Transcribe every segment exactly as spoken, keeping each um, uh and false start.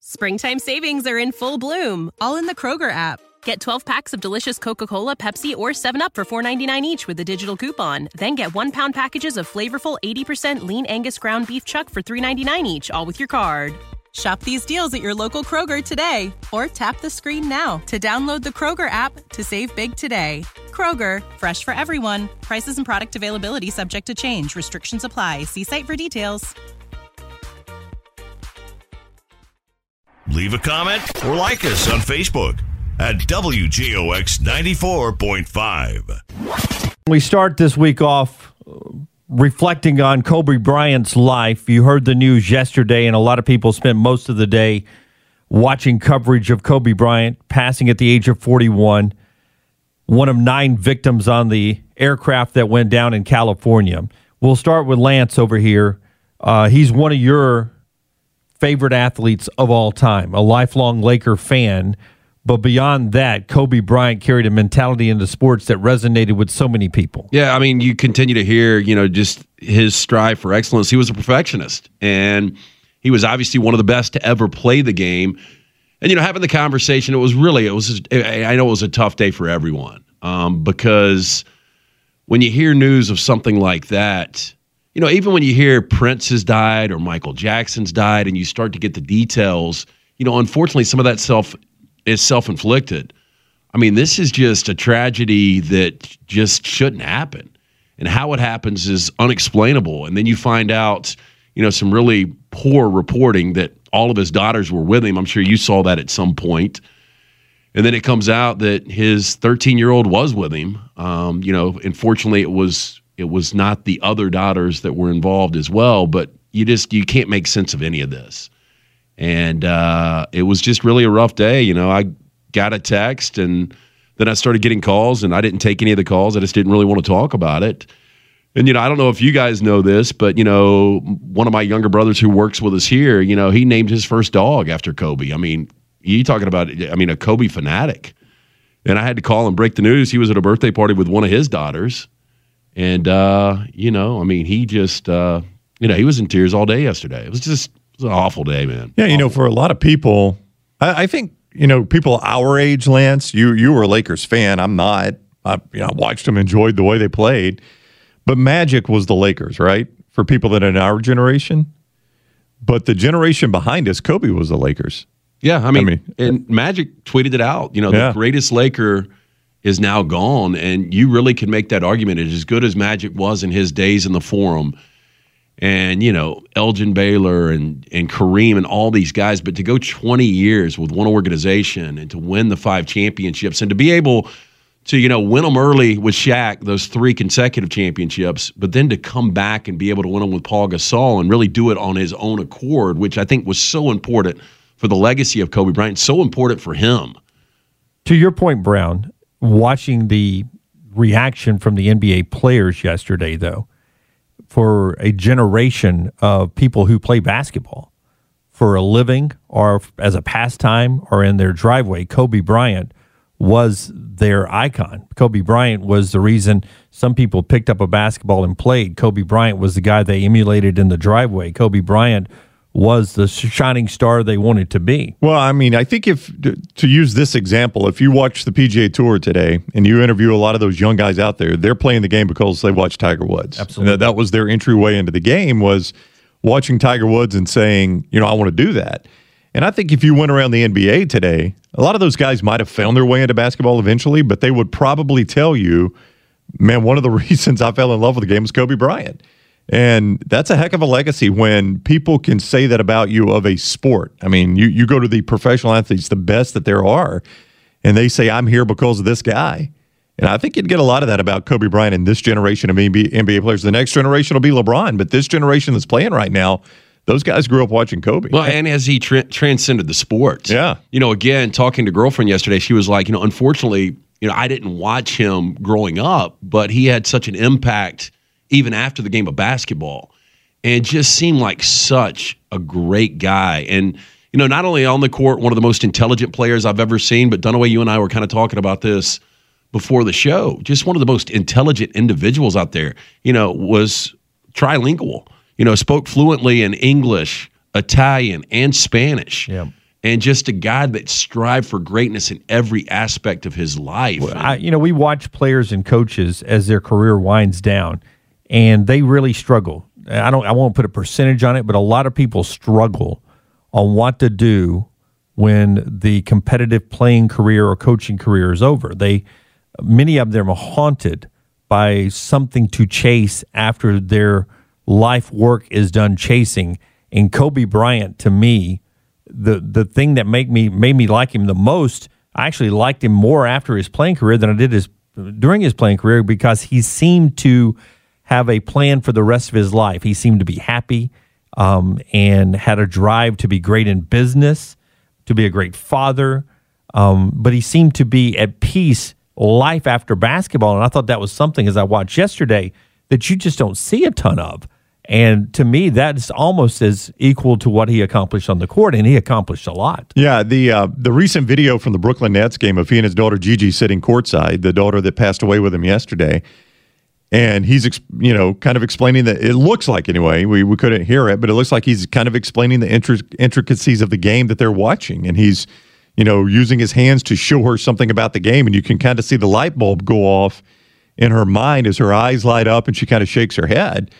Springtime savings are in full bloom, all in the Kroger app. Get twelve packs of delicious Coca-Cola, Pepsi, or seven up for four ninety-nine each with a digital coupon. Then get one-pound packages of flavorful eighty percent lean Angus ground beef chuck for three ninety-nine each, all with your card. Shop these deals at your local Kroger today, or tap the screen now to download the Kroger app to save big today. Kroger, fresh for everyone. Prices and product availability subject to change. Restrictions apply. See site for details. Leave a comment or like us on Facebook at W J O X ninety-four point five. We start this week off reflecting on Kobe Bryant's life. You heard the news yesterday, and a lot of people spent most of the day watching coverage of Kobe Bryant passing at the age of forty-one, one of nine victims on the aircraft that went down in California. We'll start with Lance over here. Uh, he's one of your favorite athletes of all time, a lifelong Laker fan. But beyond that, Kobe Bryant carried a mentality into sports that resonated with so many people. Yeah, I mean, you continue to hear, you know, just his strive for excellence. He was a perfectionist, and he was obviously one of the best to ever play the game. And, you know, having the conversation, it was really, it was, I know it was a tough day for everyone, um, because when you hear news of something like that, you know, even when you hear Prince has died or Michael Jackson's died and you start to get the details, you know, unfortunately, some of that self is self-inflicted. I mean, this is just a tragedy that just shouldn't happen. And how it happens is unexplainable. And then you find out, you know, some really poor reporting that all of his daughters were with him. I'm sure you saw that at some point. And then it comes out that his thirteen-year-old was with him. Um, you know, unfortunately, it was it was not the other daughters that were involved as well. But you just you can't make sense of any of this. And uh, it was just really a rough day. You know, I got a text, and then I started getting calls, and I didn't take any of the calls. I just didn't really want to talk about it. And, you know, I don't know if you guys know this, but, you know, one of my younger brothers who works with us here, you know, he named his first dog after Kobe. I mean, you talking about, I mean, a Kobe fanatic. And I had to call and break the news. He was at a birthday party with one of his daughters. And, uh, you know, I mean, he just, uh, you know, he was in tears all day yesterday. It was just, it was an awful day, man. Yeah, you awful. know, for a lot of people, I, I think, you know, people our age, Lance, you you were a Lakers fan. I'm not. I, you know, I watched them, enjoyed the way they played. But Magic was the Lakers, right? For people that are in our generation. But the generation behind us, Kobe was the Lakers. Yeah, I mean, I mean and Magic tweeted it out. You know, yeah. the greatest Laker is now gone, and you really can make that argument. It's as good as Magic was in his days in the Forum, and, you know, Elgin Baylor and, and Kareem and all these guys, but to go twenty years with one organization and to win the five championships and to be able to, you know, win them early with Shaq, those three consecutive championships, but then to come back and be able to win them with Paul Gasol and really do it on his own accord, which I think was so important for the legacy of Kobe Bryant, so important for him. To your point, Brown, watching the reaction from the N B A players yesterday, though, for a generation of people who play basketball for a living or as a pastime or in their driveway, Kobe Bryant was their icon. Kobe Bryant was the reason some people picked up a basketball and played. Kobe Bryant was the guy they emulated in the driveway. Kobe Bryant was the shining star they wanted to be. Well, I mean, I think if, to use this example, if you watch the P G A Tour today and you interview a lot of those young guys out there, they're playing the game because they watch Tiger Woods. Absolutely. That, that was their entryway into the game, was watching Tiger Woods and saying, you know, I want to do that. And I think if you went around the N B A today, a lot of those guys might have found their way into basketball eventually, but they would probably tell you, man, one of the reasons I fell in love with the game was Kobe Bryant. And that's a heck of a legacy when people can say that about you of a sport. I mean, you, you go to the professional athletes, the best that there are, and they say, I'm here because of this guy. And I think you'd get a lot of that about Kobe Bryant in this generation of N B A players. The next generation will be LeBron, but this generation that's playing right now, those guys grew up watching Kobe. Well, and as he tra- transcended the sport. Yeah. You know, again, talking to girlfriend yesterday, she was like, you know, unfortunately, you know, I didn't watch him growing up, but he had such an impact even after the game of basketball, and just seemed like such a great guy. And, you know, not only on the court, one of the most intelligent players I've ever seen, but Dunaway, you and I were kind of talking about this before the show. Just one of the most intelligent individuals out there, you know, was trilingual, you know, spoke fluently in English, Italian, and Spanish. Yeah. and just a guy that strived for greatness in every aspect of his life. Well, I, you know, we watch players and coaches as their career winds down, and they really struggle. I don't. I won't put a percentage on it, but a lot of people struggle on what to do when the competitive playing career or coaching career is over. They, many of them are haunted by something to chase after their life work is done chasing. And Kobe Bryant, to me, the the thing that made me made me like him the most, I actually liked him more after his playing career than I did his during his playing career, because he seemed to have a plan for the rest of his life. He seemed to be happy um, and had a drive to be great in business, to be a great father, um, but he seemed to be at peace life after basketball, and I thought that was something, as I watched yesterday, that you just don't see a ton of. And to me, that's almost as equal to what he accomplished on the court, and he accomplished a lot. Yeah, the uh, the recent video from the Brooklyn Nets game of he and his daughter Gigi sitting courtside, the daughter that passed away with him yesterday, and he's you know kind of explaining that, it looks like anyway, we, we couldn't hear it, but it looks like he's kind of explaining the intric- intricacies of the game that they're watching, and he's you know using his hands to show her something about the game, and you can kind of see the light bulb go off in her mind as her eyes light up and she kind of shakes her head.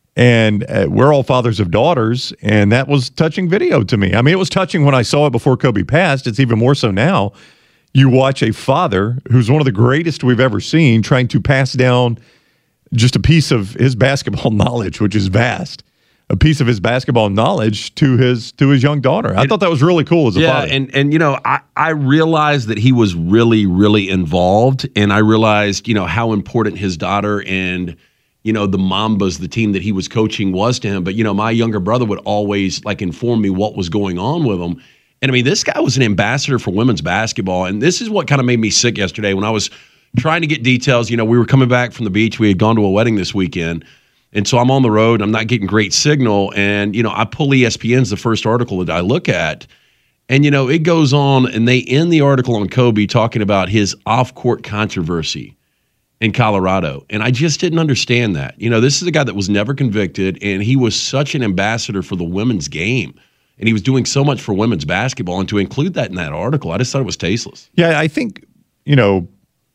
And uh, we're all fathers of daughters, and that was touching video to me. I mean, it was touching when I saw it before Kobe passed. It's even more so now. You watch a father who's one of the greatest we've ever seen trying to pass down just a piece of his basketball knowledge, which is vast, a piece of his basketball knowledge to his to his young daughter. I it, thought that was really cool as a yeah, father. Yeah, and, and, you know, I, I realized that he was really, really involved, and I realized, you know, how important his daughter and – you know, the Mambas, the team that he was coaching, was to him. But, you know, my younger brother would always, like, inform me what was going on with him. And, I mean, this guy was an ambassador for women's basketball. And this is what kind of made me sick yesterday when I was trying to get details. You know, we were coming back from the beach. We had gone to a wedding this weekend. And so I'm on the road. I'm not getting great signal. And, you know, I pull E S P N's the first article that I look at. And, you know, it goes on, and they end the article on Kobe talking about his off-court controversy in Colorado. And I just didn't understand that. You know, this is a guy that was never convicted, and he was such an ambassador for the women's game. And he was doing so much for women's basketball. And to include that in that article, I just thought it was tasteless. Yeah, I think, you know,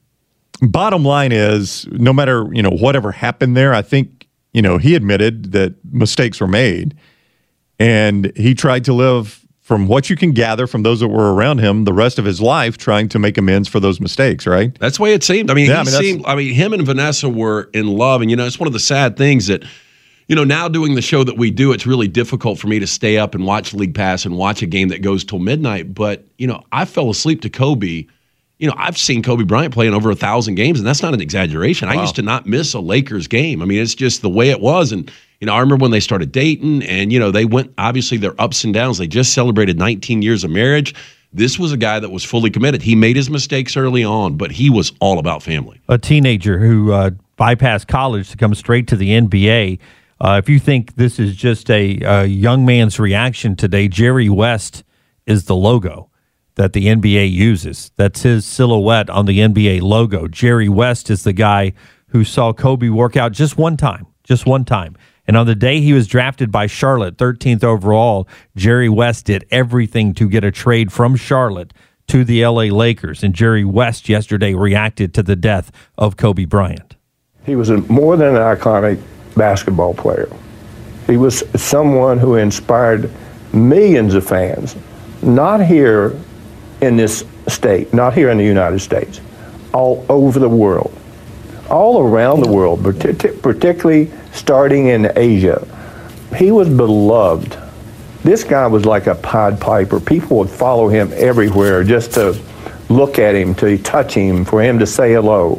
bottom line is, no matter, you know, whatever happened there, I think, you know, he admitted that mistakes were made. And he tried to live, from what you can gather from those that were around him, the rest of his life trying to make amends for those mistakes, right? That's the way it seemed. I mean, yeah, he I mean, seemed, I mean, him and Vanessa were in love. And, you know, it's one of the sad things that, you know, now doing the show that we do, it's really difficult for me to stay up and watch League Pass and watch a game that goes till midnight. But, you know, I fell asleep to Kobe. You know, I've seen Kobe Bryant play in over a thousand games, and that's not an exaggeration. Wow. I used to not miss a Lakers game. I mean, it's just the way it was. And, you know, I remember when they started dating, and, you know, they went, obviously, their ups and downs. They just celebrated nineteen years of marriage. This was a guy that was fully committed. He made his mistakes early on, but he was all about family. A teenager who uh, bypassed college to come straight to the N B A. Uh, if you think this is just a, a young man's reaction today, Jerry West is the logo that the N B A uses. That's his silhouette on the N B A logo. Jerry West is the guy who saw Kobe work out just one time, just one time. And on the day he was drafted by Charlotte, thirteenth overall, Jerry West did everything to get a trade from Charlotte to the L A Lakers. And Jerry West yesterday reacted to the death of Kobe Bryant. He was a, more than an iconic basketball player. He was someone who inspired millions of fans, not here in this state, not here in the United States, all over the world, all around the world, particularly starting in Asia. He was beloved. This guy was like a Pied Piper. People would follow him everywhere just to look at him, to touch him, for him to say hello.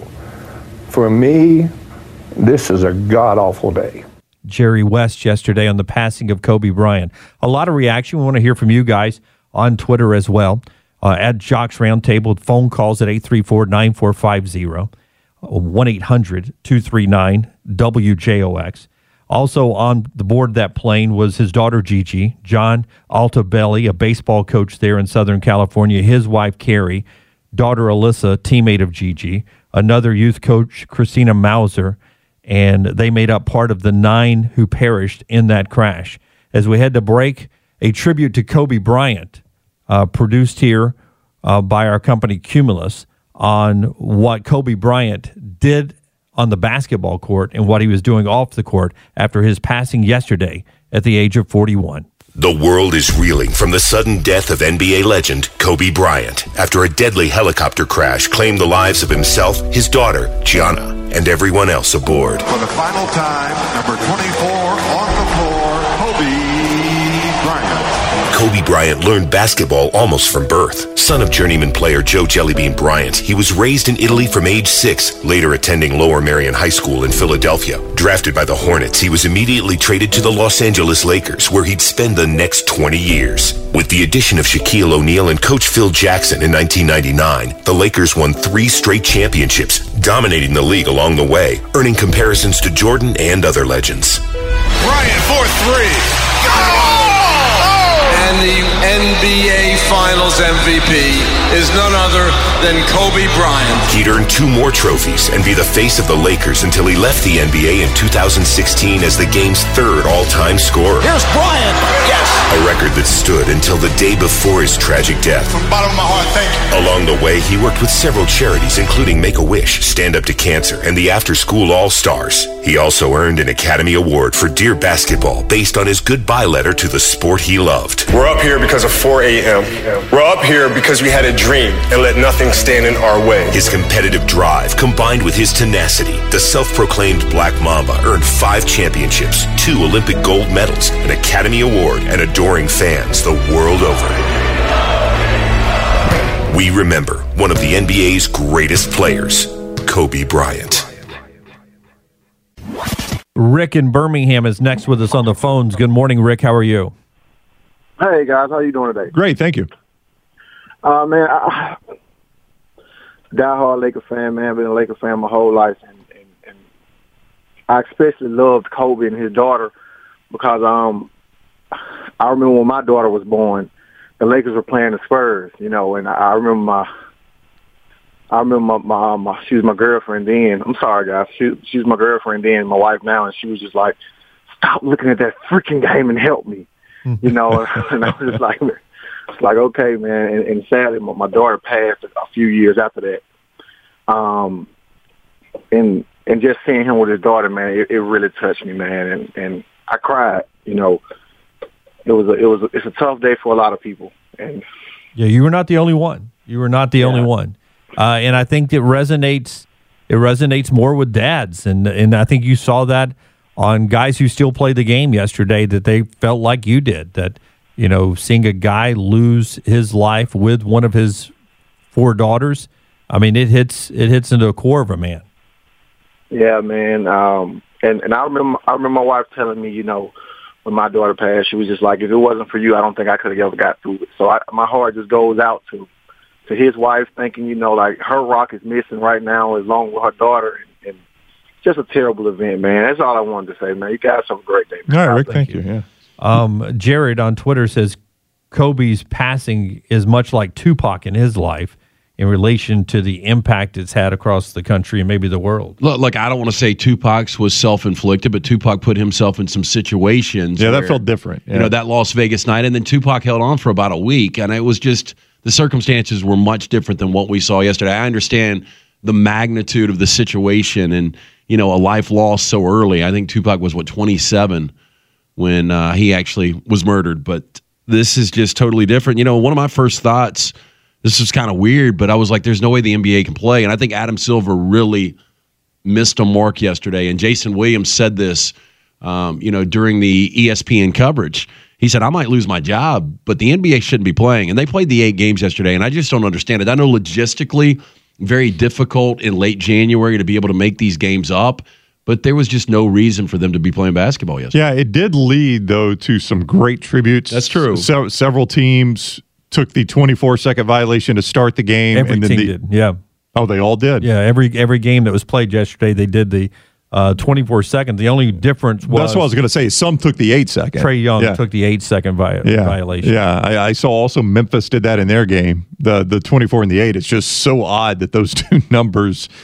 For me, this is a god-awful day. Jerry West yesterday on the passing of Kobe Bryant. A lot of reaction. We want to hear from you guys on Twitter as well. Uh, at Jocks Roundtable, phone calls at eight three four, nine four five zero, one eight hundred, two three nine, W J O X. Also on the board of that plane was his daughter Gigi, John Altobelli, a baseball coach there in Southern California, his wife Carrie, daughter Alyssa, teammate of Gigi, another youth coach, Christina Mauser, and they made up part of the nine who perished in that crash. As we head to break, a tribute to Kobe Bryant uh, produced here uh, by our company Cumulus on what Kobe Bryant did on the basketball court and what he was doing off the court after his passing yesterday at the age of forty-one. The world is reeling from the sudden death of N B A legend Kobe Bryant after a deadly helicopter crash claimed the lives of himself, his daughter, Gianna, and everyone else aboard. For the final time, number twenty-four on the floor, Kobe Bryant. Kobe Bryant learned basketball almost from birth. Son of journeyman player Joe Jellybean Bryant, he was raised in Italy from age six, later attending Lower Merion High School in Philadelphia. Drafted by the Hornets, he was immediately traded to the Los Angeles Lakers, where he'd spend the next twenty years. With the addition of Shaquille O'Neal and coach Phil Jackson in nineteen ninety-nine, the Lakers won three straight championships, dominating the league along the way, earning comparisons to Jordan and other legends. Bryant for three. And the N B A Finals M V P is none other than Kobe Bryant. He'd earn two more trophies and be the face of the Lakers until he left the N B A in two thousand sixteen as the game's third all-time scorer. Here's Bryant. Yes. A record that stood until the day before his tragic death. From the bottom of my heart, thank you. Along the way, he worked with several charities, including Make-A-Wish, Stand Up to Cancer, and the After School All-Stars. He also earned an Academy Award for Dear Basketball based on his goodbye letter to the sport he loved. We're up here because of four a.m. We're up here because we had a dream and let nothing stand in our way. His competitive drive, combined with his tenacity, the self-proclaimed Black Mamba earned five championships, two Olympic gold medals, an Academy Award, and adoring fans the world over. We remember one of the N B A's greatest players, Kobe Bryant. Rick in Birmingham is next with us on the phones. Good morning, Rick. How are you? Hey, guys. How you doing today? Great, thank you. Uh, man, I, diehard Laker fan, man. Been a Laker fan my whole life. And, and, and I especially loved Kobe and his daughter because um, I remember when my daughter was born, the Lakers were playing the Spurs, you know, and I, I remember my I remember my, my, my, she was my girlfriend then. I'm sorry, guys. She, she was my girlfriend then, my wife now, and she was just like, stop looking at that freaking game and help me. You know, and I was just like, it's like, okay, man. And, and sadly, my, my daughter passed a few years after that. Um, and and just seeing him with his daughter, man, it, it really touched me, man. And, and I cried. You know, it was a, it was a, it's a tough day for a lot of people. And yeah, you were not the only one. You were not the yeah. only one. Uh, and I think it resonates. It resonates more with dads, and and I think you saw that on guys who still play the game yesterday, that they felt like you did, that, you know, seeing a guy lose his life with one of his four daughters, I mean, it hits it hits into the core of a man. Yeah, man. Um, and, and I remember I remember my wife telling me, you know, when my daughter passed, she was just like, if it wasn't for you, I don't think I could have ever got through it. So I, my heart just goes out to, to his wife, thinking, you know, like her rock is missing right now along with her daughter. And, and just a terrible event, man. That's all I wanted to say, man. You guys have a great day, man. All right, Rick, thank, thank you. you. Yeah. Um, Jared on Twitter says Kobe's passing is much like Tupac in his life in relation to the impact it's had across the country and maybe the world. Look, look I don't want to say Tupac's was self-inflicted, but Tupac put himself in some situations. Yeah, where, that felt different. Yeah. You know, that Las Vegas night, and then Tupac held on for about a week, and it was just the circumstances were much different than what we saw yesterday. I understand the magnitude of the situation and, you know, a life lost so early. I think Tupac was, what, twenty-seven when uh, he actually was murdered. But this is just totally different. You know, one of my first thoughts, this is kind of weird, but I was like, there's no way the N B A can play. And I think Adam Silver really missed a mark yesterday. And Jason Williams said this, um, you know, during the E S P N coverage. He said, I might lose my job, but the N B A shouldn't be playing. And they played the eight games yesterday, and I just don't understand it. I know logistically, very difficult in late January to be able to make these games up, but there was just no reason for them to be playing basketball yesterday. Yeah, it did lead, though, to some great tributes. That's true. Se- several teams took the twenty-four second violation to start the game. Every and then team the, did, yeah. Oh, they all did? Yeah, every every game that was played yesterday, they did the uh, twenty-four second. The only difference was... That's what I was going to say. Some took the eight second. Trae Young yeah. took the eight second vi- yeah. violation. Yeah, I, I saw also Memphis did that in their game, the the twenty-four and the eight. It's just so odd that those two numbers,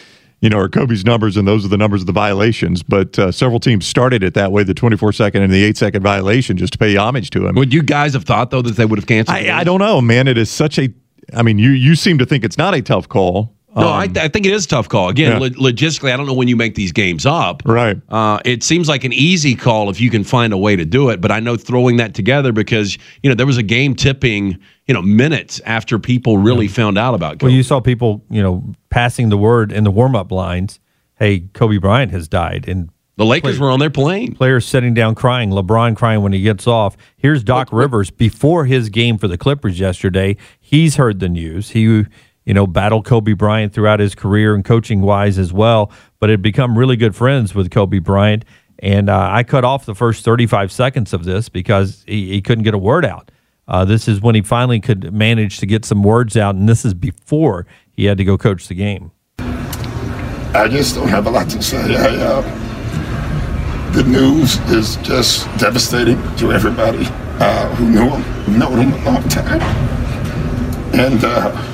you know, are Kobe's numbers, and those are the numbers of the violations. But uh, several teams started it that way, the twenty-four second and the eight second violation, just to pay homage to him. Would you guys have thought, though, that they would have canceled it? I, I don't know, man. It is such a, I mean, you, you seem to think it's not a tough call. No, Um, I, th- I think it is a tough call. Again, Yeah. lo- logistically, I don't know when you make these games up. Right. Uh, it seems like an easy call if you can find a way to do it. But I know throwing that together because, you know, there was a game tipping, you know, minutes after people really found out about Kobe. Well, you saw people, you know, passing the word in the warm-up lines, hey, Kobe Bryant has died. And the Lakers were on their plane. Players sitting down crying, LeBron crying when he gets off. Here's Doc Rivers before his game for the Clippers yesterday. He's heard the news. He you know, battled Kobe Bryant throughout his career and coaching-wise as well, but had become really good friends with Kobe Bryant. And uh, I cut off the first thirty-five seconds of this because he, he couldn't get a word out. Uh, this is when he finally could manage to get some words out, and this is before he had to go coach the game. I just don't have a lot to say. I, uh, the news is just devastating to everybody uh, who knew him, who known him a long time. And, uh,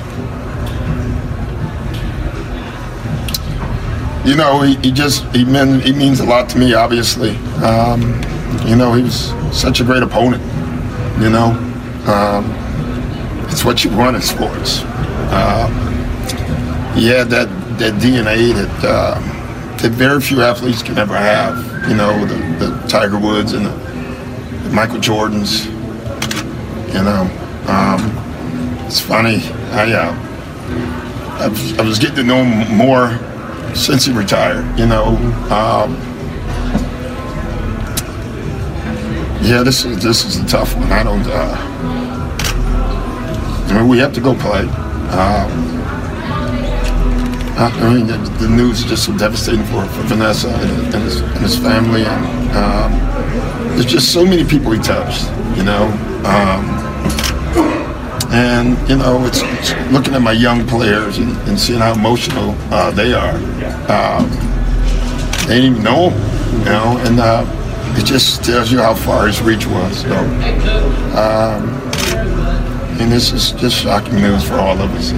you know, he, he just, he, mean, he means a lot to me, obviously. Um, you know, he was such a great opponent, you know. Um, it's what you want in sports. Uh, he had that, that D N A that, uh, that very few athletes can ever have. You know, the, the Tiger Woods and the, the Michael Jordans, you know. Um, it's funny, I, uh, I, was, I was getting to know him more since he retired, you know. Um, yeah, this is this is a tough one. I don't. Uh, I mean, we have to go play. Um, I mean, the, the news is just so devastating for, for Vanessa and, and, his, and his family, and um, there's just so many people he touched, you know. Um, And, you know, it's, it's looking at my young players and, and seeing how emotional uh, they are. Um, they didn't even know him, you know, and uh, it just tells you how far his reach was. So, um, and this is just shocking news for all of us.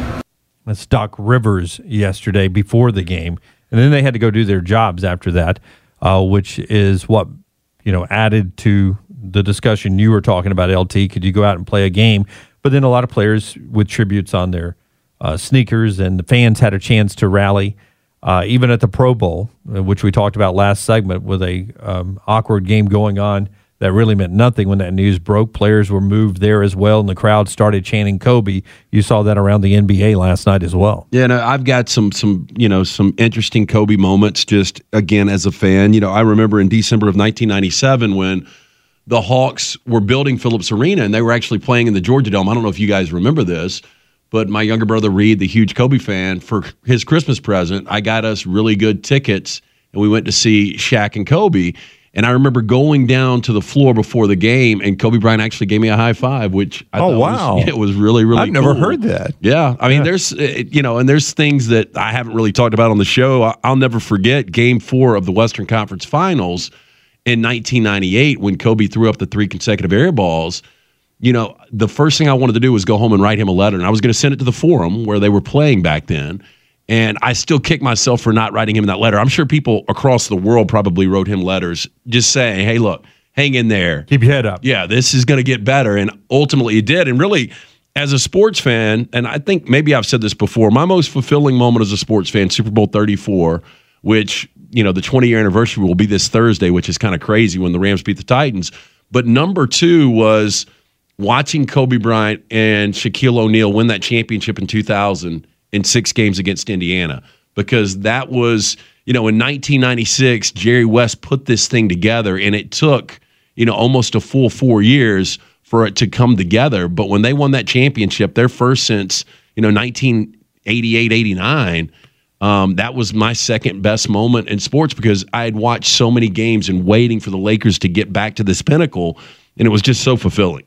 That's Doc Rivers yesterday before the game. And then they had to go do their jobs after that, uh, which is what, you know, added to the discussion you were talking about, L T. Could you go out and play a game? But then a lot of players with tributes on their uh, sneakers, and the fans had a chance to rally, uh, even at the Pro Bowl, which we talked about last segment, with a um, awkward game going on that really meant nothing when that news broke. Players were moved there as well, and the crowd started chanting Kobe. You saw that around the N B A last night as well. Yeah, no, I've got some some you know some interesting Kobe moments. Just again as a fan, you know, I remember in December of nineteen ninety-seven when the Hawks were building Phillips Arena, and they were actually playing in the Georgia Dome. I don't know if you guys remember this, but my younger brother Reed, the huge Kobe fan, for his Christmas present, I got us really good tickets, and we went to see Shaq and Kobe. And I remember going down to the floor before the game, and Kobe Bryant actually gave me a high five, which I oh, thought wow. was, it was really, really I've cool. never heard that. Yeah. I mean, Yeah. there's, you know, and there's things that I haven't really talked about on the show. I'll never forget game four of the Western Conference Finals in nineteen ninety-eight, when Kobe threw up the three consecutive air balls. You know, the first thing I wanted to do was go home and write him a letter, and I was going to send it to the Forum where they were playing back then. And I still kick myself for not writing him that letter. I'm sure people across the world probably wrote him letters just saying, hey, look, hang in there. Keep your head up. Yeah, this is going to get better. And ultimately it did. And really, as a sports fan, and I think maybe I've said this before, my most fulfilling moment as a sports fan, Super Bowl thirty-four, which, you know, the twenty-year anniversary will be this Thursday, which is kind of crazy when the Rams beat the Titans. But number two was watching Kobe Bryant and Shaquille O'Neal win that championship in two thousand in six games against Indiana, because that was, you know, in nineteen ninety-six, Jerry West put this thing together, and it took, you know, almost a full four years for it to come together. But when they won that championship, their first since, you know, nineteen eighty-eight, eighty-nine, Um, that was my second best moment in sports, because I had watched so many games and waiting for the Lakers to get back to this pinnacle, and it was just so fulfilling.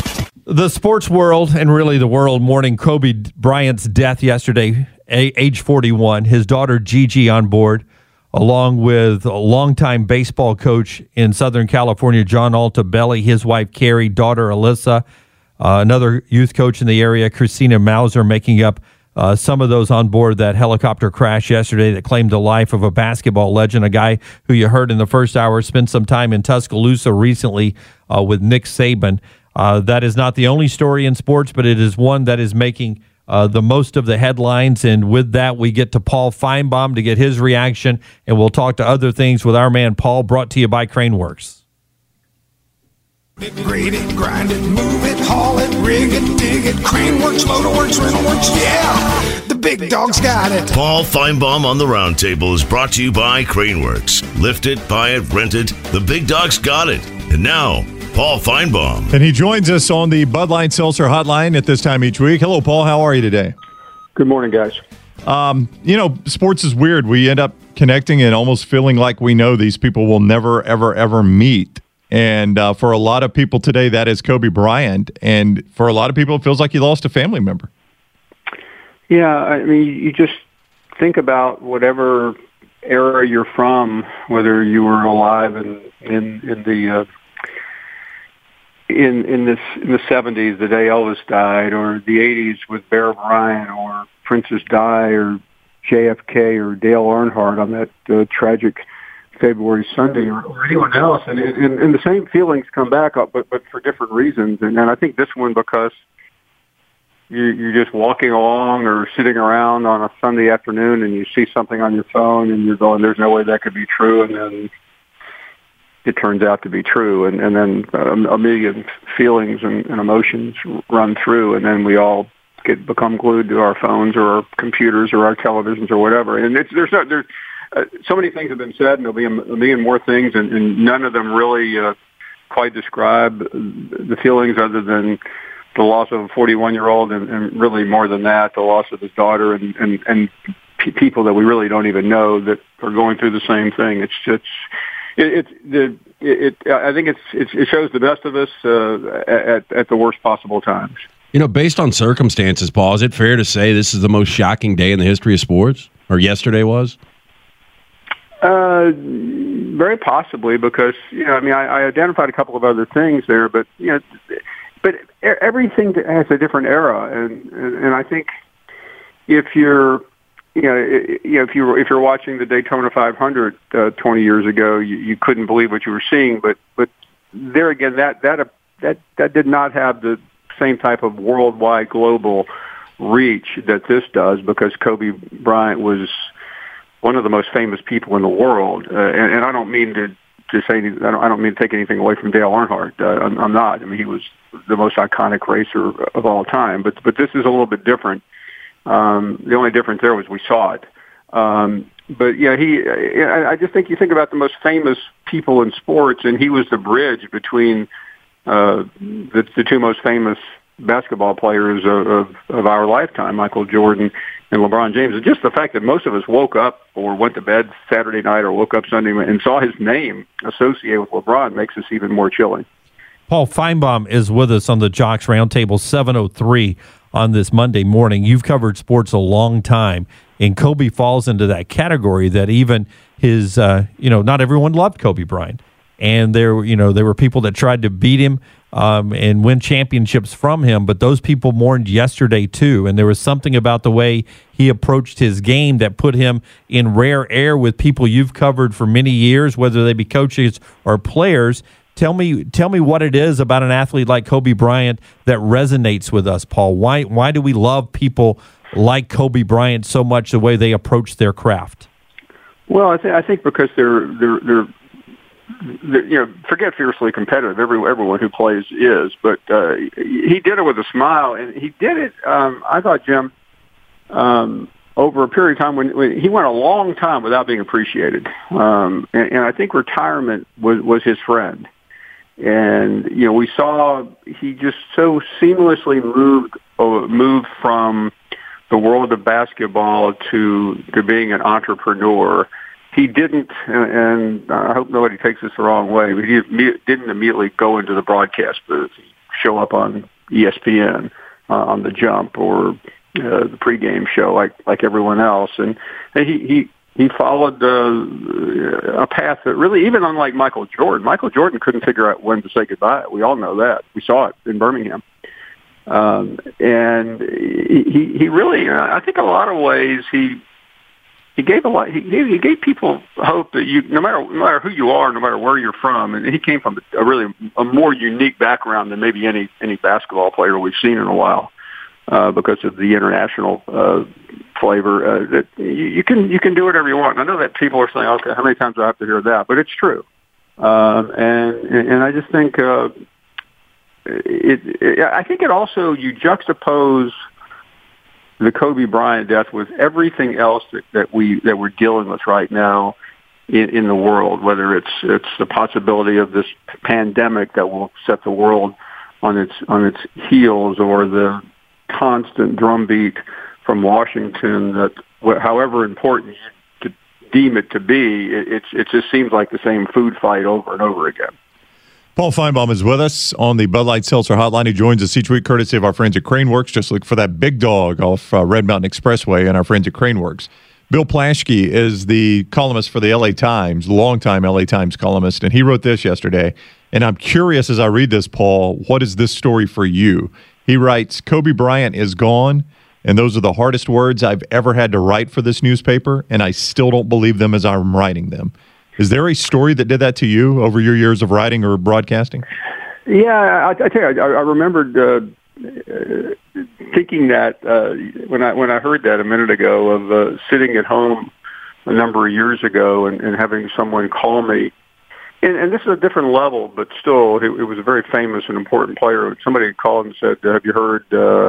The sports world, and really the world, mourning Kobe Bryant's death yesterday, age forty-one. His daughter Gigi on board, along with a longtime baseball coach in Southern California, John Altabelli, his wife Carrie, daughter Alyssa, uh, another youth coach in the area, Christina Mauser, making up uh, some of those on board that helicopter crash yesterday that claimed the life of a basketball legend, a guy who you heard in the first hour spent some time in Tuscaloosa recently uh, with Nick Saban. Uh, that is not the only story in sports, but it is one that is making uh, the most of the headlines. And with that, we get to Paul Finebaum to get his reaction, and we'll talk to other things with our man Paul, brought to you by Craneworks. Grade it, grind it, move it, haul it, rig it, dig it, Craneworks, Motorworks, Rentalworks, yeah, the big dog's got it. Paul Finebaum on the Roundtable is brought to you by Craneworks. Lift it, buy it, rent it, the big dog's got it. And now, Paul Finebaum. And he joins us on the Bud Light Seltzer Hotline at this time each week. Hello, Paul. How are you today? Good morning, guys. Um, you know, sports is weird. We end up connecting and almost feeling like we know these people will never, ever, ever meet. And uh, for a lot of people today, that is Kobe Bryant. And for a lot of people, it feels like you lost a family member. Yeah, I mean, you just think about whatever era you're from, whether you were alive in in, in the uh, in in this in the seventies, the day Elvis died, or the eighties with Bear Bryant, or Princess Di, or J F K, or Dale Earnhardt on that uh, tragic February Sunday, or, or anyone else, and, and and the same feelings come back up, but but for different reasons. And, and I think this one, because you, you're just walking along or sitting around on a Sunday afternoon, and you see something on your phone, and you're going, "There's no way that could be true," and then it turns out to be true, and and then a, a million feelings and, and emotions run through, and then we all get become glued to our phones or our computers or our televisions or whatever. And it's there's no there's Uh, so many things have been said, and there'll be a, a million more things, and, and none of them really uh, quite describe the feelings other than the loss of a forty-one-year-old, and, and really more than that, the loss of his daughter, and, and, and p- people that we really don't even know that are going through the same thing. It's just, it, it's the, it, it, I think it's, it's, it shows the best of us uh, at, at the worst possible times. You know, based on circumstances, Paul, is it fair to say this is the most shocking day in the history of sports, or yesterday was? Uh, very possibly, because, you know, I mean, I, I identified a couple of other things there, but, you know, but everything has a different era. And, and I think if you're, you know, you know, if you if you're watching the Daytona five hundred uh, twenty years ago, you, you couldn't believe what you were seeing. But, but there again, that, that, that, that did not have the same type of worldwide global reach that this does, because Kobe Bryant was one of the most famous people in the world, uh, and, and I don't mean to, to say, I don't, I don't mean to take anything away from Dale Earnhardt. Uh, I'm, I'm not. I mean, he was the most iconic racer of all time. But but this is a little bit different. Um, the only difference there was we saw it. Um, but yeah, he. I, I just think you think about the most famous people in sports, and he was the bridge between uh, the, the two most famous basketball players of, of, of our lifetime, Michael Jordan and LeBron James. And just the fact that most of us woke up or went to bed Saturday night or woke up Sunday and saw his name associated with LeBron makes us even more chilling. Paul Finebaum is with us on the Jocks Roundtable, seven oh three on this Monday morning. You've covered sports a long time, and Kobe falls into that category that even his, uh, you know, not everyone loved Kobe Bryant. And there, you know, there were people that tried to beat him um, and win championships from him, but those people mourned yesterday too. And there was something about the way he approached his game that put him in rare air with people you've covered for many years, whether they be coaches or players. Tell me, tell me what it is about an athlete like Kobe Bryant that resonates with us, Paul. Why, why do we love people like Kobe Bryant so much, the way they approach their craft? Well, I, th- I think because they're they're they're. You know, forget fiercely competitive. Every, everyone who plays is, but uh, he did it with a smile, and he did it. Um, I thought, Jim, um, over a period of time when, when he went a long time without being appreciated, um, and, and I think retirement was was his friend. And you know, we saw he just so seamlessly moved uh, moved from the world of basketball to to being an entrepreneur. He didn't, and I hope nobody takes this the wrong way, but he didn't immediately go into the broadcast booth, show up on E S P N uh, on the Jump or uh, the pregame show like like everyone else, and, and he he he followed uh, a path that really, even unlike Michael Jordan, Michael Jordan couldn't figure out when to say goodbye. We all know that. We saw it in Birmingham. Um, and he, he really, I think in a lot of ways, he, he gave a lot, he, he gave people hope that you, no matter, no matter who you are, no matter where you're from, and he came from a really, a more unique background than maybe any, any basketball player we've seen in a while, uh, because of the international, uh, flavor, uh, that you, you can, you can do whatever you want. And I know that people are saying, okay, how many times do I have to hear that? But it's true. Um, and, and I just think, uh, It, it, I think it also, you juxtapose the Kobe Bryant death with everything else that, that we that we're dealing with right now in, in the world. Whether it's it's the possibility of this pandemic that will set the world on its on its heels, or the constant drumbeat from Washington that, however important you to deem it to be, it, it, it just seems like the same food fight over and over again. Paul Feinbaum is with us on the Bud Light Seltzer Hotline. He joins us each week courtesy of our friends at Craneworks. Just look for that big dog off uh, Red Mountain Expressway and our friends at Craneworks. Bill Plaschke is the columnist for the L A Times, longtime L A Times columnist, and he wrote this yesterday. And I'm curious as I read this, Paul, what is this story for you? He writes, Kobe Bryant is gone, and those are the hardest words I've ever had to write for this newspaper, and I still don't believe them as I'm writing them. Is there a story that did that to you over your years of writing or broadcasting? Yeah, I, I tell you, I, I remembered uh, thinking that uh, when I when I heard that a minute ago, of uh, sitting at home a number of years ago and, and having someone call me. And, and this is a different level, but still, it, it was a very famous and important player. Somebody called and said, "Have you heard uh,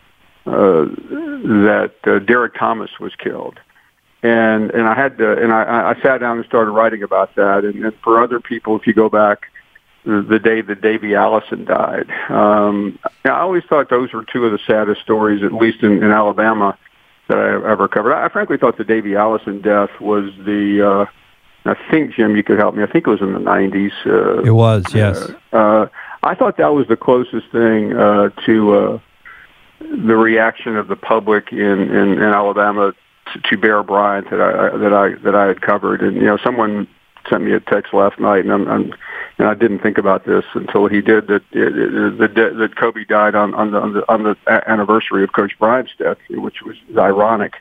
uh, that uh, Derek Thomas was killed?" And and I had to, and I, I sat down and started writing about that. And, and for other people, if you go back the, the day that Davey Allison died, um, I always thought those were two of the saddest stories, at least in, in Alabama, that I ever covered. I frankly thought the Davey Allison death was the, uh, I think, Jim, you could help me, I think it was in the nineties. Uh, it was, yes. Uh, uh, I thought that was the closest thing uh, to uh, the reaction of the public in, in, in Alabama to Bear Bryant that I that I that I had covered. And you know, someone sent me a text last night, and I'm, I'm and I didn't think about this until he did, that that that Kobe died on on the on the, on the anniversary of Coach Bryant's death, which was ironic.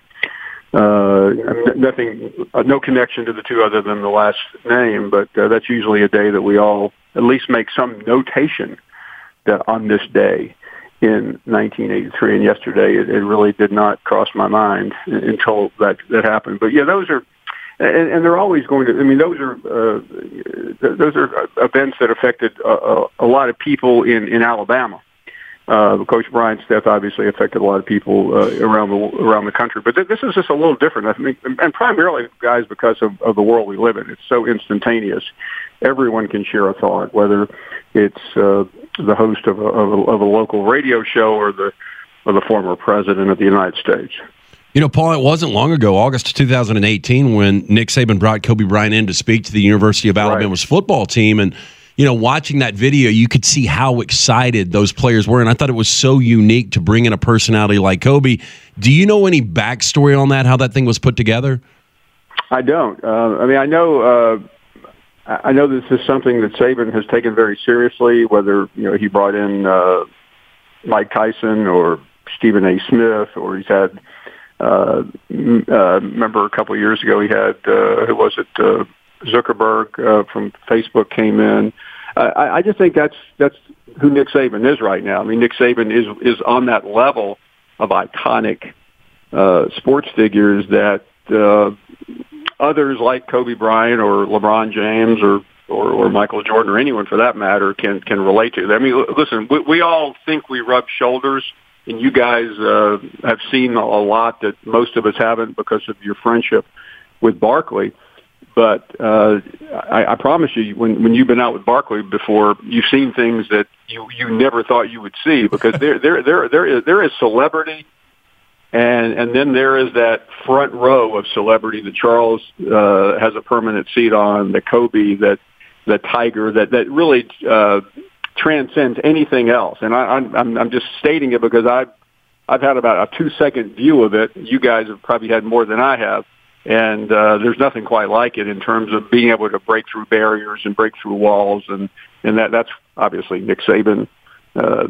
Uh, nothing, uh, no connection to the two other than the last name, but uh, that's usually a day that we all at least make some notation that on this day in nineteen eighty-three, and yesterday it, it really did not cross my mind until that that happened. But yeah, those are, and, and they're always going to. I mean, those are uh, those are events that affected a, a lot of people in in Alabama. Uh, Coach Bryant's death obviously affected a lot of people uh, around the around the country. But th- this is just a little different, I mean, and primarily, guys, because of, of the world we live in. It's so instantaneous. Everyone can share a thought, whether it's uh, the host of a, of, a, of a local radio show or the or the former president of the United States. You know, Paul, it wasn't long ago, August two thousand eighteen, when Nick Saban brought Kobe Bryant in to speak to the University of Alabama's right. football team. And, you know, watching that video, you could see how excited those players were. And I thought it was so unique to bring in a personality like Kobe. Do you know any backstory on that, how that thing was put together? I don't. Uh, I mean, I know... Uh, I know this is something that Saban has taken very seriously, whether, you know, he brought in uh, Mike Tyson or Stephen A. Smith, or he's had, uh, uh, remember a couple of years ago he had, uh, who was it, uh, Zuckerberg uh, from Facebook came in. I, I just think that's that's who Nick Saban is right now. I mean, Nick Saban is, is on that level of iconic uh, sports figures that uh, others like Kobe Bryant or LeBron James or, or, or Michael Jordan or anyone for that matter can can relate to. I mean, listen, we, we all think we rub shoulders, and you guys uh, have seen a lot that most of us haven't because of your friendship with Barkley. But uh, I, I promise you, when, when you've been out with Barkley before, you've seen things that you, you never thought you would see, because there there there there is there is celebrity. And and then there is that front row of celebrity that Charles uh, has a permanent seat on, that Kobe, that that Tiger, that that really uh, transcends anything else. And I, I'm I'm just stating it because I've I've had about a two second view of it. You guys have probably had more than I have, and uh, there's nothing quite like it in terms of being able to break through barriers and break through walls, and and that that's obviously Nick Saban. Uh,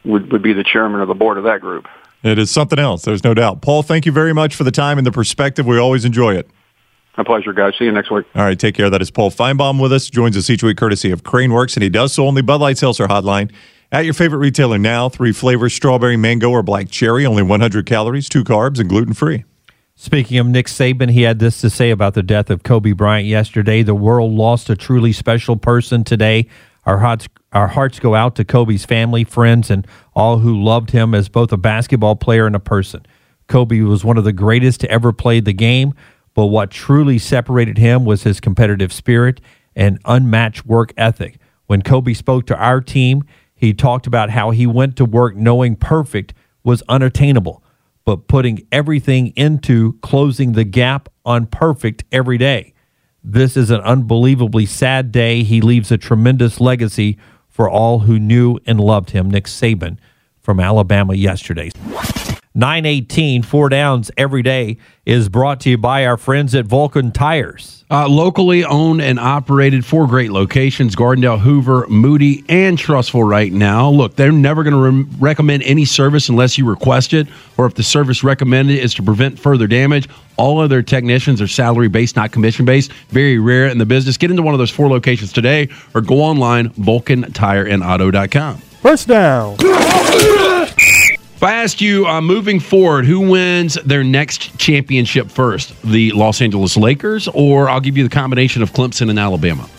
would, would be the chairman of the board of that group. It is something else. There's no doubt. Paul, thank you very much for the time and the perspective. We always enjoy it. My pleasure, guys. See you next week. All right, take care. That is Paul Feinbaum with us. Joins us each week courtesy of Craneworks, and he does so on the Bud Light Seltzer Hotline. At your favorite retailer now, three flavors, strawberry, mango, or black cherry, only one hundred calories, two carbs, and gluten-free. Speaking of Nick Saban, he had this to say about the death of Kobe Bryant yesterday. The world lost a truly special person today. Our hearts, our hearts go out to Kobe's family, friends, and all who loved him as both a basketball player and a person. Kobe was one of the greatest to ever play the game, but what truly separated him was his competitive spirit and unmatched work ethic. When Kobe spoke to our team, he talked about how he went to work knowing perfect was unattainable, but putting everything into closing the gap on perfect every day. This is an unbelievably sad day. He leaves a tremendous legacy for all who knew and loved him. Nick Saban from Alabama yesterday. nine eighteen, Four Downs Every Day is brought to you by our friends at Vulcan Tires. Uh, locally owned and operated, four great locations, Gardendale, Hoover, Moody, and Trussville right now. Look, they're never going to re- recommend any service unless you request it, or if the service recommended is to prevent further damage. All of their technicians are salary-based, not commission-based. Very rare in the business. Get into one of those four locations today, or go online, vulcan tire and auto dot com. First down. If I asked you, uh, moving forward, who wins their next championship first? The Los Angeles Lakers, or I'll give you the combination of Clemson and Alabama?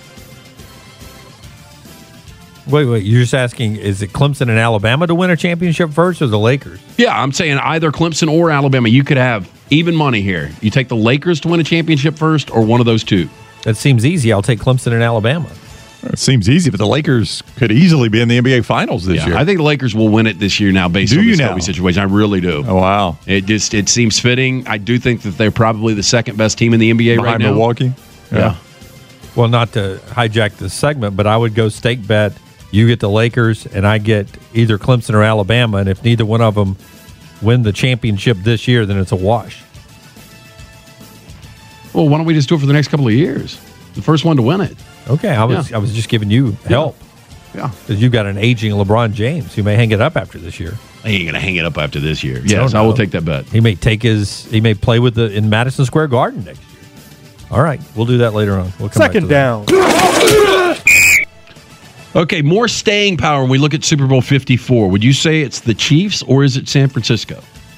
Wait, wait, you're just asking, is it Clemson and Alabama to win a championship first, or the Lakers? Yeah, I'm saying either Clemson or Alabama. You could have even money here. You take the Lakers to win a championship first, or one of those two? That seems easy. I'll take Clemson and Alabama. It seems easy, but the Lakers could easily be in the N B A Finals this yeah, year. I think the Lakers will win it this year now based do on you this now? Kobe situation. I really do. Oh, wow. It just it seems fitting. I do think that they're probably the second best team in the N B A Behind right now. Milwaukee? Yeah. yeah. Well, not to hijack this segment, but I would go stake bet. You get the Lakers, and I get either Clemson or Alabama, and if neither one of them win the championship this year, then it's a wash. Well, why don't we just do it for the next couple of years? The first one to win it. Okay, I was Yeah. I was just giving you help. Yeah. Because you've got an aging LeBron James who may hang it up after this year. He ain't going to hang it up after this year. I Yes, don't I will know. take that bet. He may take his he may play with the in Madison Square Garden next year. All right, we'll do that later on. We'll come Second back to that. down. Okay, more staying power when we look at Super Bowl fifty-four. Would you say it's the Chiefs or is it San Francisco?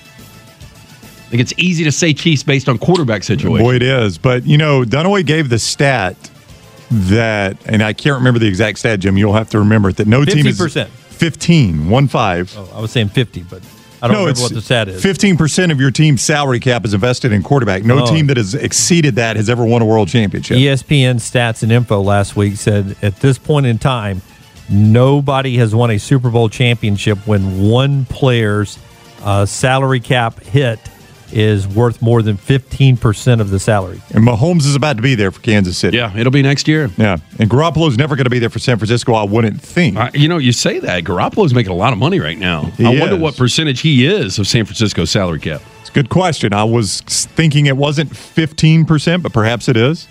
I think it's easy to say Chiefs based on quarterback situation. Boy, it is. But, you know, Dunaway gave the stat that, and I can't remember the exact stat, Jim. You'll have to remember it, that no team is fifty percent. fifteen, one five. Oh, I was saying fifty, but I don't no, remember it's what the stat is. fifteen percent of your team's salary cap is invested in quarterback. No Oh. team that has exceeded that has ever won a world championship. E S P N Stats and Info last week said at this point in time, nobody has won a Super Bowl championship when one player's uh, salary cap hit is worth more than fifteen percent of the salary. And Mahomes is about to be there for Kansas City. Yeah, it'll be next year. Yeah. And Garoppolo's never going to be there for San Francisco, I wouldn't think. Uh, you know, you say that. Garoppolo's making a lot of money right now. He I wonder is. what percentage he is of San Francisco's salary cap. It's a good question. I was thinking it wasn't fifteen percent, but perhaps it is.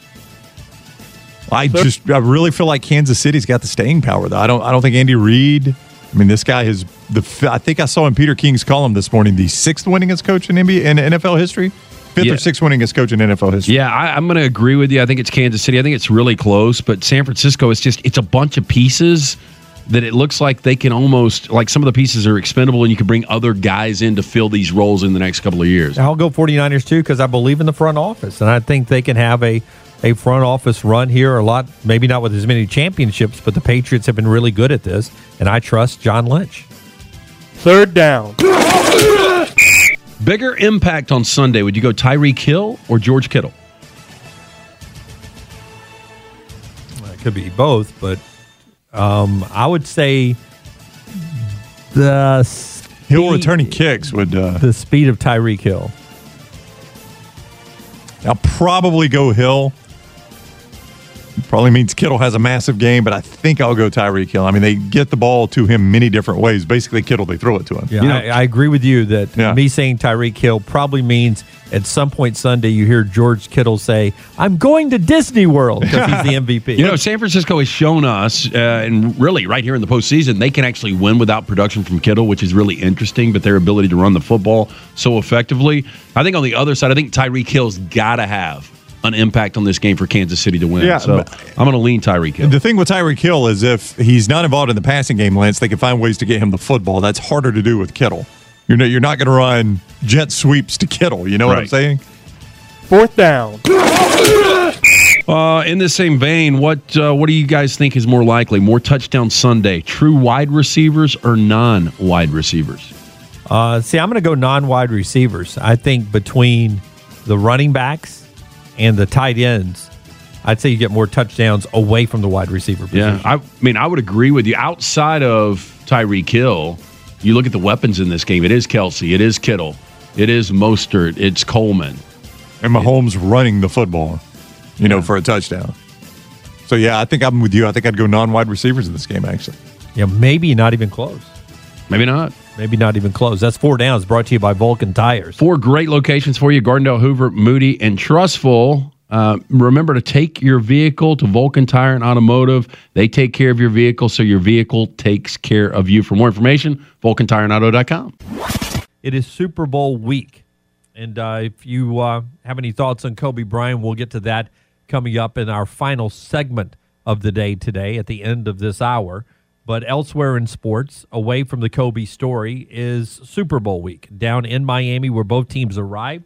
I just, I really feel like Kansas City's got the staying power, though. I don't, I don't think Andy Reid. I mean, this guy is the. I think I saw in Peter King's column this morning the sixth winningest coach in N B A in N F L history, fifth Yeah. or sixth winningest coach in N F L history. Yeah, I, I'm going to agree with you. I think it's Kansas City. I think it's really close, but San Francisco is just, it's a bunch of pieces that it looks like they can almost, like some of the pieces are expendable and you can bring other guys in to fill these roles in the next couple of years. I'll go 49ers too because I believe in the front office, and I think they can have a, a front office run here a lot, maybe not with as many championships, but the Patriots have been really good at this, and I trust John Lynch. Third down. Bigger impact on Sunday, would you go Tyreek Hill or George Kittle? It could be both, but um, I would say the Hill returning kicks would. Uh, the speed of Tyreek Hill. I'll probably go Hill. Probably means Kittle has a massive game, but I think I'll go Tyreek Hill. I mean, they get the ball to him many different ways. Basically, Kittle, they throw it to him. Yeah, You know, I, I agree with you that Yeah. me saying Tyreek Hill probably means at some point Sunday you hear George Kittle say, I'm going to Disney World because he's the M V P. You know, San Francisco has shown us, uh, and really right here in the postseason, they can actually win without production from Kittle, which is really interesting, but their ability to run the football so effectively. I think on the other side, I think Tyreek Hill's got to have an impact on this game for Kansas City to win. Yeah, so I'm going to lean Tyreek Hill. The thing with Tyreek Hill is if he's not involved in the passing game, Lance, they can find ways to get him the football. That's harder to do with Kittle. You're not, you're not going to run jet sweeps to Kittle. You know what Right. I'm saying? Fourth down. Uh, in the same vein, what uh, what do you guys think is more likely? More touchdown Sunday, true wide receivers or non-wide receivers? Uh, see, I'm going to go non-wide receivers. I think between the running backs and the tight ends, I'd say you get more touchdowns away from the wide receiver position. Yeah, I mean, I would agree with you. Outside of Tyreek Hill, you look at the weapons in this game. It is Kelsey. It is Kittle. It is Mostert. It's Coleman. And Mahomes running the football, you know, for a touchdown. So, yeah, I think I'm with you. I think I'd go non-wide receivers in this game, actually. Yeah, maybe not even close. Maybe not. Maybe not even close. That's Four Downs, brought to you by Vulcan Tires. Four great locations for you, Gardendale, Hoover, Moody, and Trustful. Uh, remember to take your vehicle to Vulcan Tire and Automotive. They take care of your vehicle, so your vehicle takes care of you. For more information, vulcan tire and auto dot com. It is Super Bowl week. And uh, if you uh, have any thoughts on Kobe Bryant, we'll get to that coming up in our final segment of the day today at the end of this hour. But elsewhere in sports, away from the Kobe story, is Super Bowl week down in Miami where both teams arrived.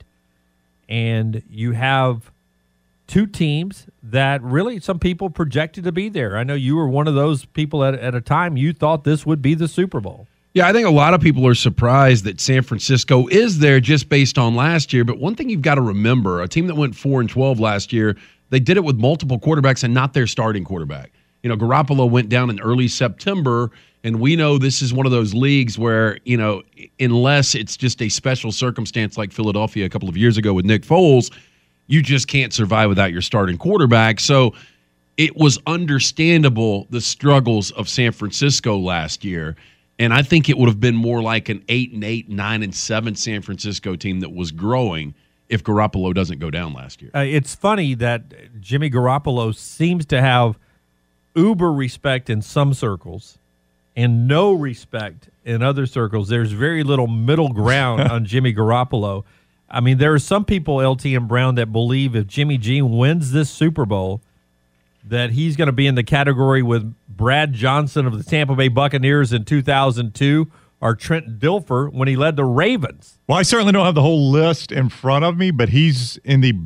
And you have two teams that really some people projected to be there. I know you were one of those people at, at a time you thought this would be the Super Bowl. Yeah, I think a lot of people are surprised that San Francisco is there just based on last year. But one thing you've got to remember, a team that went four and twelve last year, they did it with multiple quarterbacks and not their starting quarterback. You know, Garoppolo went down in early September, and we know this is one of those leagues where, you know, unless it's just a special circumstance like Philadelphia a couple of years ago with Nick Foles, you just can't survive without your starting quarterback. So it was understandable the struggles of San Francisco last year. And I think it would have been more like an eight and eight, nine and seven San Francisco team that was growing if Garoppolo doesn't go down last year. Uh, it's funny that Jimmy Garoppolo seems to have uber respect in some circles and no respect in other circles. There's very little middle ground on Jimmy Garoppolo. I mean, there are some people, L T and Brown, that believe if Jimmy G wins this Super Bowl, that he's going to be in the category with Brad Johnson of the Tampa Bay Buccaneers in two thousand two or Trent Dilfer when he led the Ravens. Well, I certainly don't have the whole list in front of me, but he's in the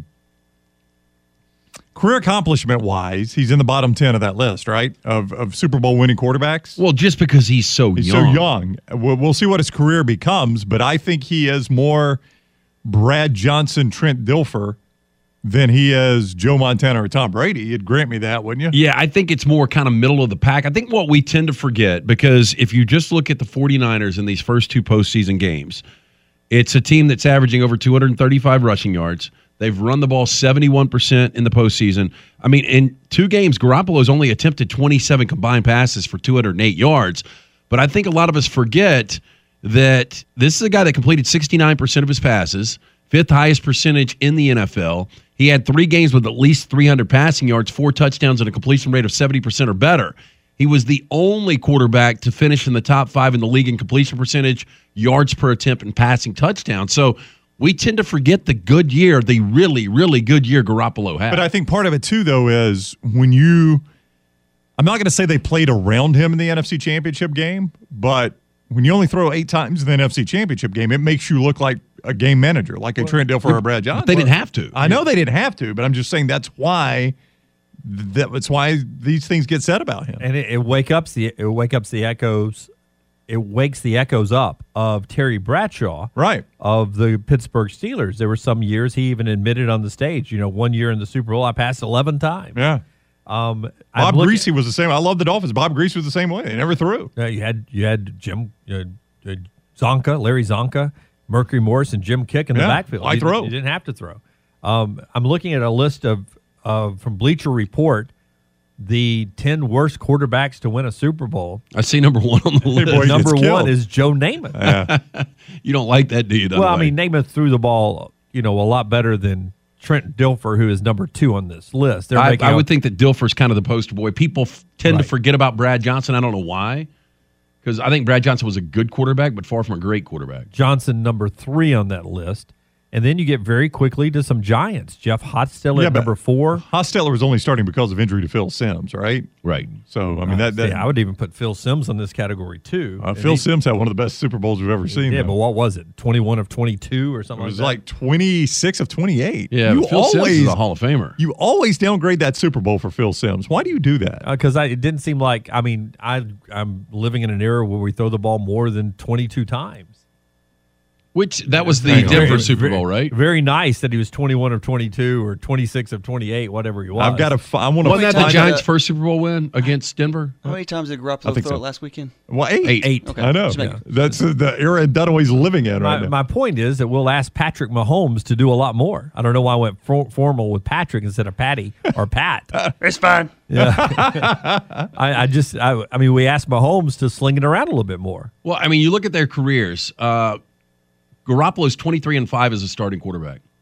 career accomplishment-wise, he's in the bottom ten of that list, right, of, of Super Bowl winning quarterbacks. Well, just because he's so he's young. so young. We'll, we'll see what his career becomes, but I think he is more Brad Johnson, Trent Dilfer than he is Joe Montana or Tom Brady. You'd grant me that, wouldn't you? Yeah, I think it's more kind of middle of the pack. I think what we tend to forget, because if you just look at the 49ers in these first two postseason games, it's a team that's averaging over two hundred thirty-five rushing yards. They've run the ball seventy-one percent in the postseason. I mean, in two games, Garoppolo's only attempted twenty-seven combined passes for two hundred eight yards. But I think a lot of us forget that this is a guy that completed sixty-nine percent of his passes, fifth highest percentage in the N F L. He had three games with at least three hundred passing yards, four touchdowns, and a completion rate of seventy percent or better. He was the only quarterback to finish in the top five in the league in completion percentage, yards per attempt, and passing touchdowns. So we tend to forget the good year, the really, really good year Garoppolo had. But I think part of it, too, though, is when you – I'm not going to say they played around him in the N F C Championship game, but when you only throw eight times in the N F C Championship game, it makes you look like a game manager, like a Trent Dilfer or Brad Johnson. They didn't have to. I know they didn't have to, but I'm just saying that's why that's why these things get said about him. And it, it wake ups the it wake ups the echoes. It wakes the echoes up of Terry Bradshaw, right, of the Pittsburgh Steelers. There were some years he even admitted on the stage, you know, one year in the Super Bowl, I passed eleven times. Yeah. Um, Bob Greasy was the same. I love the Dolphins. Bob Greasy was the same way. They never threw. Uh, you had you had Jim uh, uh, Zonka, Larry Zonka, Mercury Morris, and Jim Kick in yeah, the backfield. I you, throw. You didn't have to throw. Um, I'm looking at a list of uh, from Bleacher Report, the ten worst quarterbacks to win a Super Bowl. I see number one on the Hey, list. boy, Number gets one killed. is Joe Namath. Yeah. You don't like that, do you? Well, I mean, Namath threw the ball you know, a lot better than Trent Dilfer, who is number two on this list. They're I, making I a- would think that Dilfer's kind of the poster boy. People f- tend Right. to forget about Brad Johnson. I don't know why, because I think Brad Johnson was a good quarterback, but far from a great quarterback. Johnson number three on that list. And then you get very quickly to some giants. Jeff Hostetler Yeah, at but number four. Hostetler was only starting because of injury to Phil Simms, right? Right. So, I mean, that, that Yeah, I would even put Phil Simms on this category too. uh, And Phil he- Simms had one of the best Super Bowls we've ever seen. Yeah, though. but what was it? twenty-one of twenty-two or something It was like like twenty-six of twenty-eight. Yeah, you but Phil Simms is a Hall of Famer. You always downgrade that Super Bowl for Phil Simms. Why do you do that? Because I it didn't seem like, I mean, I, I'm living in an era where we throw the ball more than twenty-two times. Which, that was the Very- Denver very- Super Bowl, right? Very nice that he was twenty-one of twenty-two or twenty-six of twenty-eight, whatever he was. I've got to. I want to. Wasn't that the times Giants' did- first Super Bowl win against Denver? How many times did I Garoppolo think throw so. it last weekend? Well, eight. Eight. Eight. Okay. I know. Just making- That's uh, the era Dunaway's living in right My, now. my point is that we'll ask Patrick Mahomes to do a lot more. I don't know why I went for, formal with Patrick instead of Patty or Pat. It's fine. Yeah, I, I just, I, I mean, we asked Mahomes to sling it around a little bit more. Well, I mean, you look at their careers. Uh, Garoppolo's twenty-three and five as a starting quarterback. I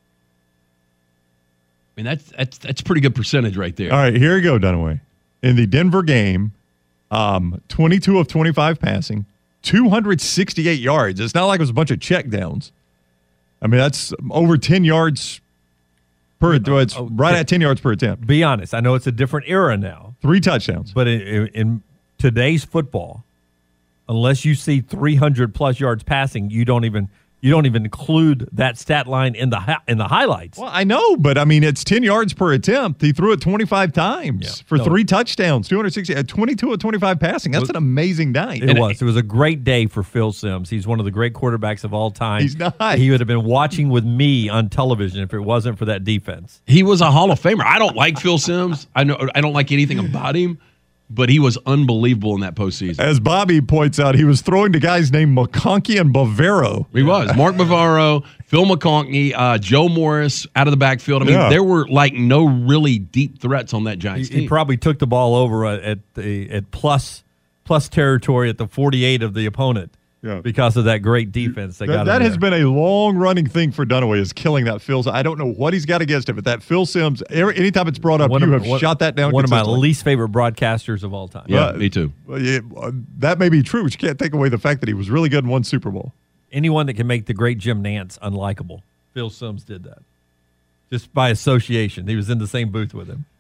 mean, that's that's that's a pretty good percentage right there. All right, here you go, Dunaway. In the Denver game, um, twenty-two of twenty-five passing, two hundred sixty-eight yards. It's not like it was a bunch of check downs. I mean, that's over ten yards per. It's oh, right yeah. at ten yards per attempt. Be honest, I know it's a different era now, Three touchdowns. but in, in, in today's football, unless you see three hundred plus yards passing, you don't even you don't even include that stat line in the hi- in the highlights. Well, I know, but I mean, it's ten yards per attempt. He threw it twenty-five times Yeah. for No. three touchdowns, two hundred sixty, uh, twenty-two of twenty-five passing. That's an amazing night. It was. It was a great day for Phil Simms. He's one of the great quarterbacks of all time. He's not. He would have been watching with me on television if it wasn't for that defense. He was a Hall of Famer. I don't like Phil Simms. I know I don't like anything about him, but he was unbelievable in that postseason. As Bobby points out, he was throwing to guys named McConkey and Bavaro. He was. Mark Bavaro, Phil McConkey, uh, Joe Morris out of the backfield. I mean, Yeah. there were like no really deep threats on that He, Giants he team. probably took the ball over at at the at plus plus territory at the forty-eight of the opponent Yeah. because of that great defense. They That, got that him has there. been a long running thing for Dunaway, is killing that Phil. I don't know what he's got against it, but that Phil Simms, every, anytime it's brought up, One you of- have one- shot that down. One of my consistently. least favorite broadcasters of all time. yeah, Uh, me too. Well, yeah, uh, that may be true, but you can't take away the fact that he was really good in one Super Bowl. Anyone that can make the great Jim Nantz unlikable, Phil Simms did that. Just by association. He was in the same booth with him.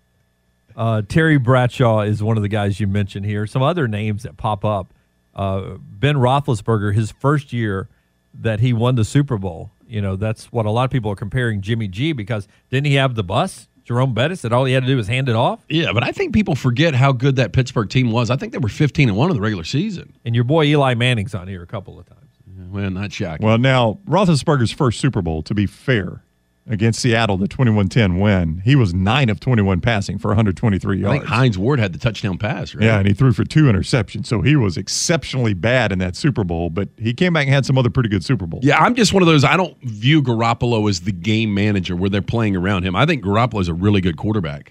Uh, Terry Bradshaw is one of the guys you mentioned here. Some other names that pop up. Uh, Ben Roethlisberger, his first year that he won the Super Bowl, you know, that's what a lot of people are comparing Jimmy G, because didn't he have the bus, Jerome Bettis, that all he had to do was hand it off? Yeah, but I think people forget how good that Pittsburgh team was. I think they were fifteen and one in the regular season. And your boy Eli Manning's on here a couple of times. Well, not shocking. Well, now, Roethlisberger's first Super Bowl, to be fair, against Seattle, the twenty-one ten win, he was nine of twenty-one passing for one hundred twenty-three I yards. think Hines Ward had the touchdown pass, right? Yeah, and he threw for two interceptions, so he was exceptionally bad in that Super Bowl, but he came back and had some other pretty good Super Bowls. Yeah, I'm just one of those. I don't view Garoppolo as the game manager where they're playing around him. I think Garoppolo is a really good quarterback.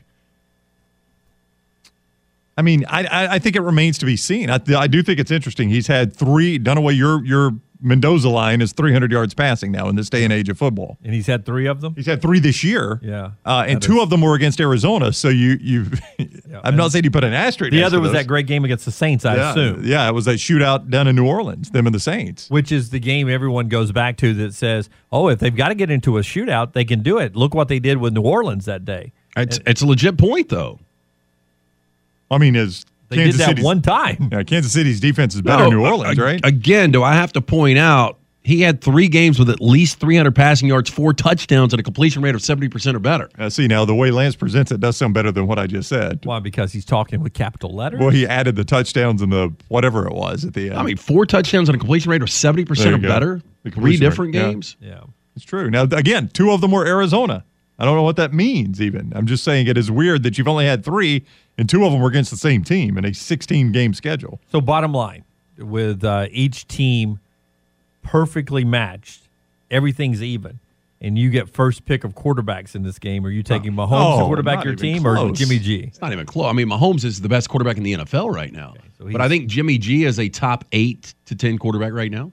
I mean, I, I I think it remains to be seen. I, I do think it's interesting. He's had three, Dunaway, your your Mendoza line is three hundred yards passing now in this day and age of football. And he's had three of them? He's had three this year. Yeah. Uh, and That two is- of them were against Arizona, so you, you I'm not saying you put an asterisk The next other to was those. that great game against the Saints, I yeah, assume. Yeah, it was that shootout down in New Orleans, them and the Saints. Which is the game everyone goes back to that says, oh, if they've got to get into a shootout, they can do it. Look what they did with New Orleans that day. It's, it's a legit point, though. I mean, is They Kansas did that City's- one time. Yeah, Kansas City's defense is better No, than New Orleans, a- right? Again, do I have to point out he had three games with at least three hundred passing yards, four touchdowns, and a completion rate of seventy percent or better. Uh, see, now the way Lance presents it does sound better than what I just said. Why? Because he's talking with capital letters? Well, he added the touchdowns and the whatever it was at the end. I mean, four touchdowns and a completion rate of seventy percent or There you go. better. The Three completion rate, different yeah. games. Yeah. It's true. Now, again, two of them were Arizona. I don't know what that means even. I'm just saying it is weird that you've only had three, and two of them were against the same team in a sixteen-game schedule. So bottom line, with uh, each team perfectly matched, everything's even, and you get first pick of quarterbacks in this game. Are you taking Mahomes to Oh, quarterback not your even team or close. Jimmy G? It's not even close. I mean, Mahomes is the best quarterback in the N F L right now. but I think Jimmy G is a top eight to ten quarterback right now.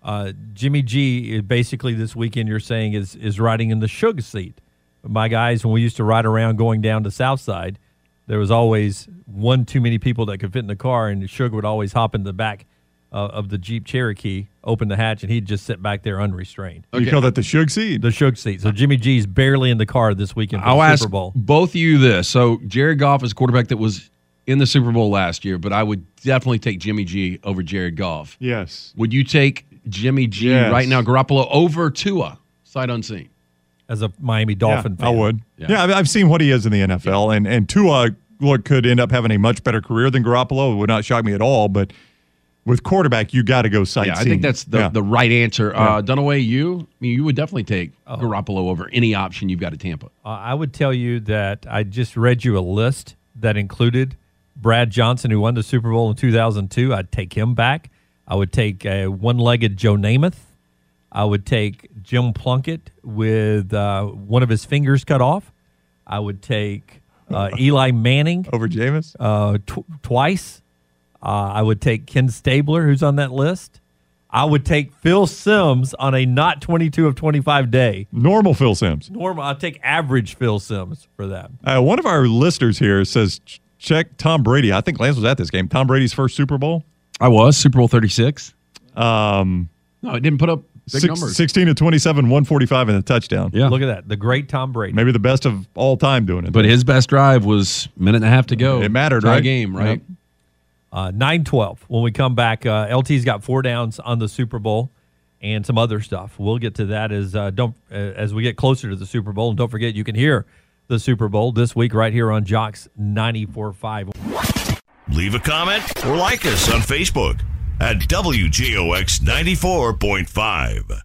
Uh, Jimmy G, basically this weekend you're saying is is riding in the Suge seat. My guys, when we used to ride around going down to Southside, there was always one too many people that could fit in the car, and Suge would always hop in the back uh, of the Jeep Cherokee, open the hatch, and he'd just sit back there unrestrained. Okay. You call that the Suge seat? The Suge seat. So Jimmy G's barely in the car this weekend for I'll the ask Super Bowl. both of you this. So Jared Goff is a quarterback that was in the Super Bowl last year, but I would definitely take Jimmy G over Jared Goff. Yes. Would you take Jimmy G Yes. right now, Garoppolo, over Tua, sight unseen? As a Miami Dolphin yeah, fan. I would. Yeah. Yeah, I- I've seen what he is in the N F L, and, and Tua look, could end up having a much better career than Garoppolo. It would not shock me at all, but with quarterback, you got to go sight Yeah, I seeing. think that's the, Yeah. the right answer. Yeah. Uh, Dunaway, you, I mean, you would definitely take Garoppolo over any option you've got at Tampa. Uh, I would tell you that I just read you a list that included Brad Johnson, who won the Super Bowl in two thousand two. I'd take him back. I would take uh, one-legged Joe Namath. I would take Jim Plunkett with uh, one of his fingers cut off. I would take uh, Eli Manning. Over Jameis? Uh, tw- twice. Uh, I would take Ken Stabler, who's on that list. I would take Phil Simms on a not twenty-two of twenty-five day. Normal Phil Simms. Normal. I'll take average Phil Simms for that. Uh, one of our listeners here says, ch- check Tom Brady. I think Lance was at this game. Tom Brady's first Super Bowl. I was, Super Bowl thirty-six. Um, no, it didn't put up big six, numbers. sixteen to twenty-seven, one forty-five and a touchdown. Yeah. Look at that. The great Tom Brady. Maybe the best of all time doing it. But his best drive was a minute and a half to go. It mattered, Tie right? game, right? Yep. Uh, nine twelve. When we come back, uh, L T's got four downs on the Super Bowl and some other stuff. We'll get to that as uh, don't uh, as we get closer to the Super Bowl. And don't forget, you can hear the Super Bowl this week right here on Jocks ninety-four point five. Leave a comment or like us on Facebook at W J O X ninety-four point five.